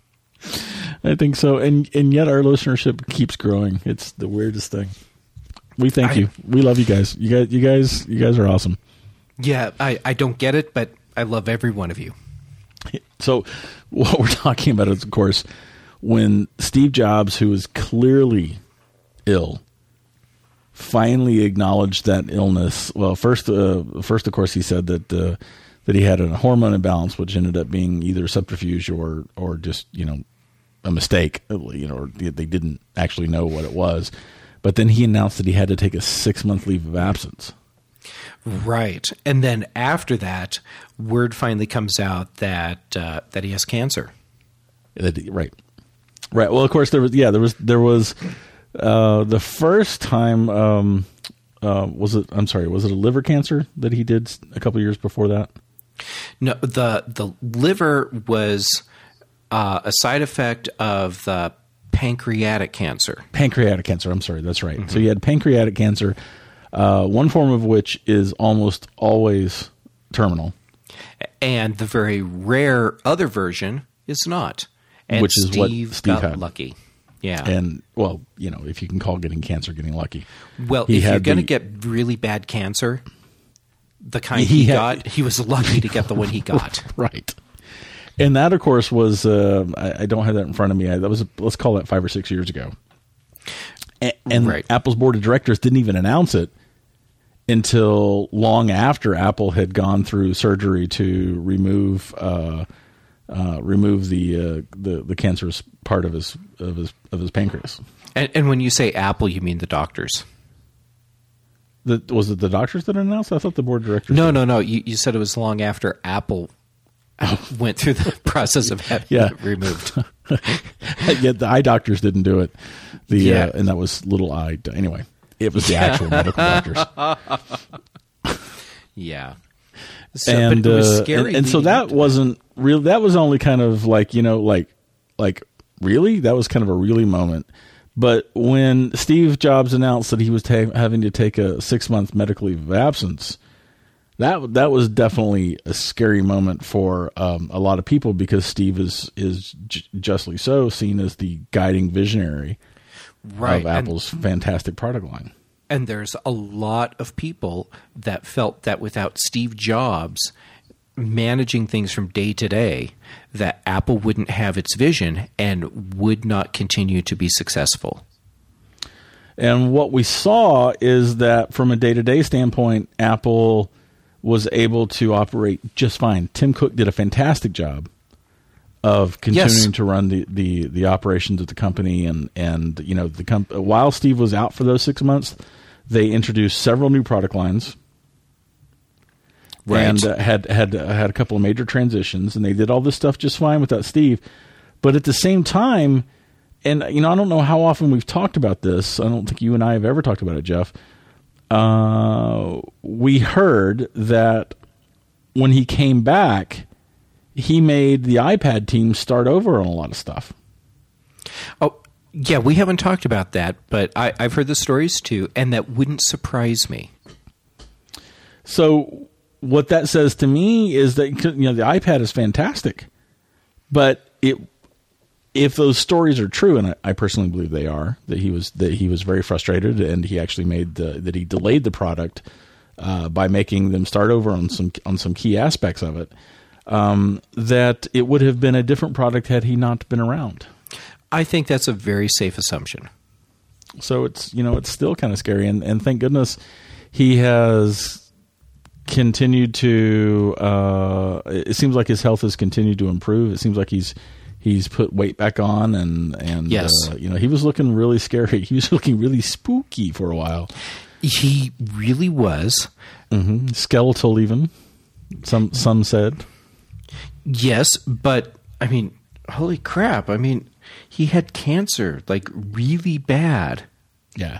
I think so, and and yet our listenership keeps growing. It's the weirdest thing. We thank I, you. We love you guys. You guys, you guys, you guys are awesome. Yeah, I, I don't get it, but I love every one of you. So what we're talking about is, of course, when Steve Jobs, who is clearly ill, finally acknowledged that illness. Well, first, uh, first, of course, he said that uh, that he had a hormone imbalance, which ended up being either subterfuge or or just you know a mistake. You know, or they didn't actually know what it was. But then he announced that he had to take a six-month leave of absence. Right. And then after that, word finally comes out that uh, that he has cancer. Right. Right. Well, of course, there was, yeah, there was, there was uh, the first time, um, uh, was it, I'm sorry, was it a liver cancer that he did a couple of years before that? No, the, the liver was uh, a side effect of the pancreatic cancer. Pancreatic cancer. I'm sorry. That's right. Mm-hmm. So you had pancreatic cancer, uh, one form of which is almost always terminal. And the very rare other version is not. And which is Steve what Steve got had. lucky. Yeah. And, well, you know, if you can call getting cancer getting lucky. Well, he if you're going to the, get really bad cancer, the kind he, he had, got, he was lucky to get the one he got. Right. And that, of course, was, uh, I, I don't have that in front of me. I, that was, let's call it five or six years ago. And, and right. Apple's board of directors didn't even announce it until long after Apple had gone through surgery to remove uh, uh, remove the, uh, the the cancerous part of his of his of his pancreas. And, and when you say Apple, you mean the doctors? The, was it the doctors that announced? I thought the board of directors. No, did. no, no. You, you said it was long after Apple went through the process of having yeah. it removed. Yeah, the eye doctors didn't do it. The yeah. uh, and that was little eye. Anyway, it was the actual medical doctors. Yeah. So, and, but it was uh, scary and, and so that wasn't real. That was only kind of like, you know, like, like really, that was kind of a really moment. But when Steve Jobs announced that he was ta- having to take a six month medical leave of absence, that that was definitely a scary moment for um, a lot of people, because Steve is is j- justly so seen as the guiding visionary right. of Apple's and, fantastic product line. And there's a lot of people that felt that without Steve Jobs managing things from day to day, that Apple wouldn't have its vision and would not continue to be successful. And what we saw is that from a day-to-day standpoint, Apple was able to operate just fine. Tim Cook did a fantastic job of continuing yes. to run the, the, the operations of the company. And, and you know, the comp- while Steve was out for those six months, they introduced several new product lines. Right. And uh, had had uh, had a couple of major transitions, and they did all this stuff just fine without Steve. But at the same time, and you know, I don't know how often we've talked about this. I don't think you and I have ever talked about it, Jeff. Uh, we heard that when he came back, he made the iPad team start over on a lot of stuff. Oh, yeah, we haven't talked about that, but I, I've heard the stories too, and that wouldn't surprise me. So what that says to me is that, you know, the iPad is fantastic, but it, if those stories are true, and I, I personally believe they are, that he was that he was very frustrated, and he actually made the, that he delayed the product uh, by making them start over on some on some key aspects of it, um, that it would have been a different product had he not been around. I think that's a very safe assumption. So it's, you know, it's still kind of scary, and, and thank goodness he has continued to. Uh, it seems like his health has continued to improve. It seems like he's He's put weight back on, and and yes. uh, you know, he was looking really scary. He was looking really spooky for a while. He really was. Mm-hmm. Skeletal, even some some said. Yes, but I mean, holy crap! I mean, he had cancer, like really bad. Yeah,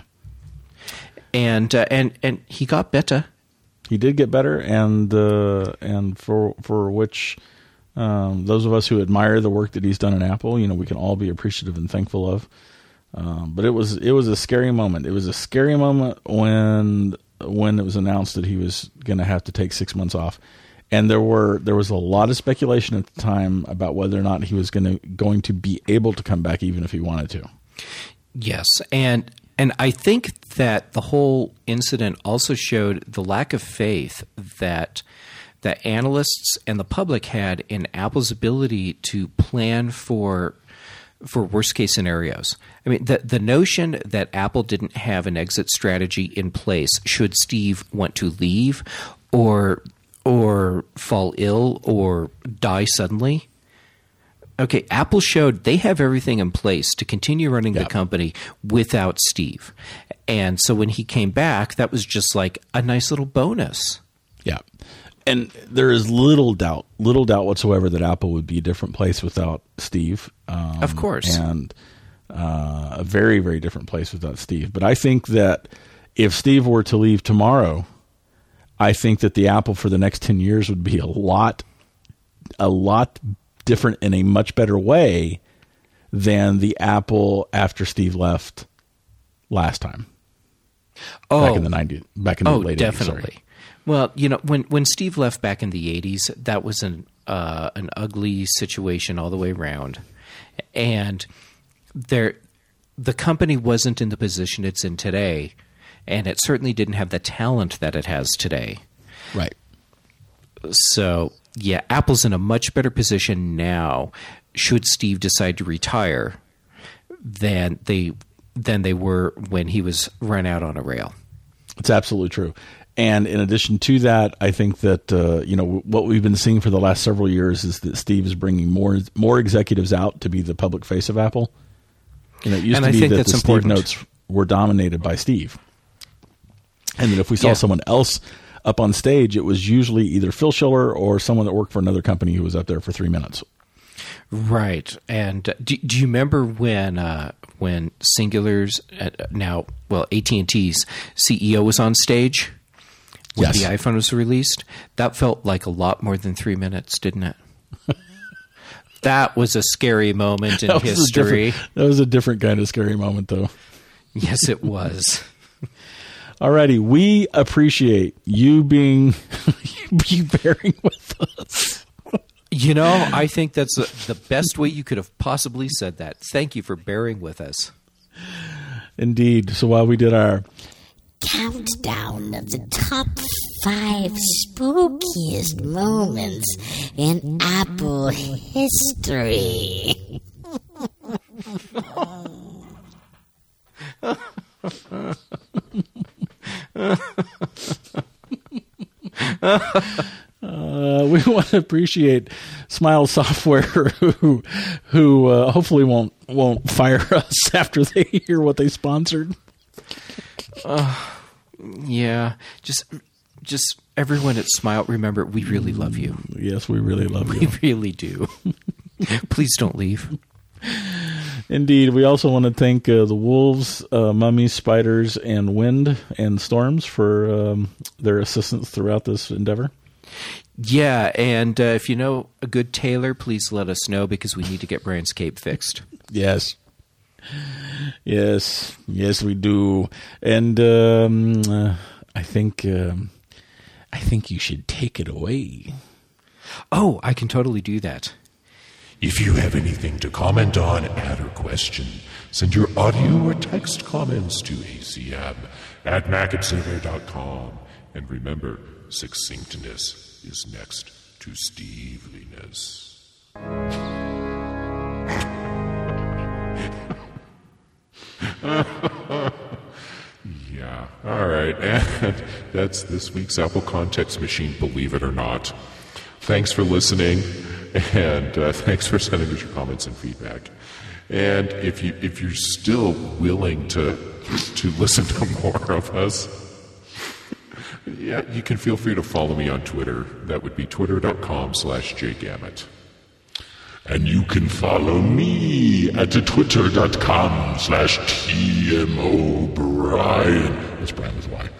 and uh, and and he got better. He did get better, and uh, and for for which. Um, those of us who admire the work that he's done in Apple, you know, we can all be appreciative and thankful of. Um, but it was it was a scary moment. It was a scary moment when when it was announced that he was going to have to take six months off, and there were there was a lot of speculation at the time about whether or not he was going to going to be able to come back, even if he wanted to. Yes, and and I think that the whole incident also showed the lack of faith that. that analysts and the public had in Apple's ability to plan for for worst case scenarios. I mean, the the notion that Apple didn't have an exit strategy in place should Steve want to leave or or fall ill or die suddenly. Okay, Apple showed they have everything in place to continue running yeah. the company without Steve. And so when he came back, that was just like a nice little bonus. Yeah. And there is little doubt, little doubt whatsoever that Apple would be a different place without Steve. Um, of course. And uh, a very, very different place without Steve. But I think that if Steve were to leave tomorrow, I think that the Apple for the next ten years would be a lot, a lot different in a much better way than the Apple after Steve left last time. Oh, back in the nineties, back in the oh, late definitely. eighties, sorry. Well, you know, when when Steve left back in the eighties, that was an uh, an ugly situation all the way around, and there, the company wasn't in the position it's in today, and it certainly didn't have the talent that it has today. Right. So, yeah, Apple's in a much better position now, should Steve decide to retire, than they than they were when he was run out on a rail. It's absolutely true. And in addition to that, I think that uh, you know what we've been seeing for the last several years is that Steve is bringing more more executives out to be the public face of Apple. You know, it used and to I be think that that's the important. Steve notes were dominated by Steve, and that if we saw Yeah. someone else up on stage, it was usually either Phil Schiller or someone that worked for another company who was up there for three minutes. Right. And uh, do, do you remember when uh, when Singular's uh, now well A T and T's C E O was on stage? When Yes. the iPhone was released, that felt like a lot more than three minutes, didn't it? That was a scary moment in That was a history. different- That was a different kind of scary moment, though. Yes, it was. Alrighty, we appreciate you being you bearing with us. You know, I think that's the, the best way you could have possibly said that. Thank you for bearing with us. Indeed. So while we did our Countdown of the top five spookiest moments in Apple history. Uh, we want to appreciate Smile Software, who who uh, hopefully won't won't fire us after they hear what they sponsored. Yeah, just just everyone at Smile, remember, we really love you. Yes, we really love We you. really do. Please don't leave. Indeed, we also want to thank uh, the wolves, uh, mummies, spiders, and wind and storms for um, their assistance throughout this endeavor. Yeah, and uh, if you know a good tailor, please let us know because we need to get Brian's cape fixed. Yes. Yes. Yes, we do. And um, uh, I think um, I think you should take it away. Oh, I can totally do that. If you have anything to comment on, add, or question, send your audio or text comments to A C M at mac at silver dot com. And remember, succinctness is next to Steveliness. Yeah, all right. And that's this week's Apple Context Machine, believe it or not. Thanks for listening. And uh, thanks for sending us your comments and feedback. And if you if you're still willing to to listen to more of us, yeah, you can feel free to follow me on Twitter. That would be twitter.com slash jgammett. And you can follow me at twitter.com slash TMOBrian. That's Brian with Y.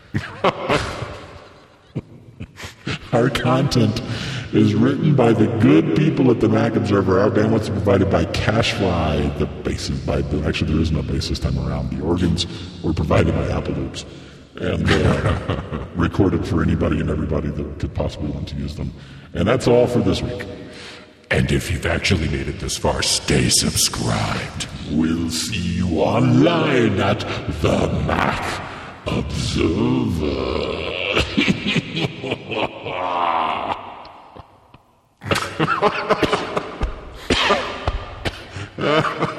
Our content is written by the good people at the Mac Observer. Our bandwidth is provided by Cashfly. The bases by the, actually there is no bass this time around. The organs were provided by Apple Loops and uh, recorded for anybody and everybody that could possibly want to use them. And that's all for this week. And if you've actually made it this far, stay subscribed. We'll see you online at the Mac Observer. Ha ha ha!